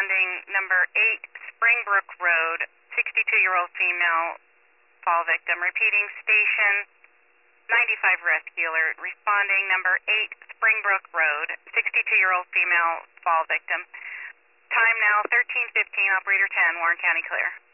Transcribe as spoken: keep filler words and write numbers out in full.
responding number eight, Springbrook Road, sixty-two-year-old female, fall victim. Repeating, station ninety-five rescue alert. Responding number eight, Springbrook Road, sixty-two-year-old female, fall victim. Time now thirteen fifteen, operator ten, Warren County clear.